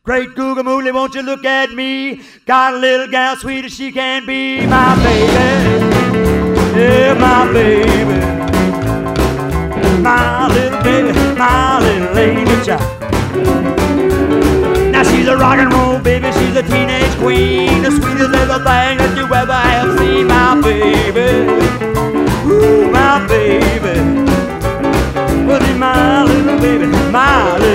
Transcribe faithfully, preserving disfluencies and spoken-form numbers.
Great Google Mooley, won't you look at me? Got a little gal sweet as she can be. My baby, yeah, my baby, my little baby, my little lady child. Now she's a rock and roll baby, she's a teenage queen, the sweetest little thing that you ever have seen. My baby, ooh, my baby, but my little baby, my little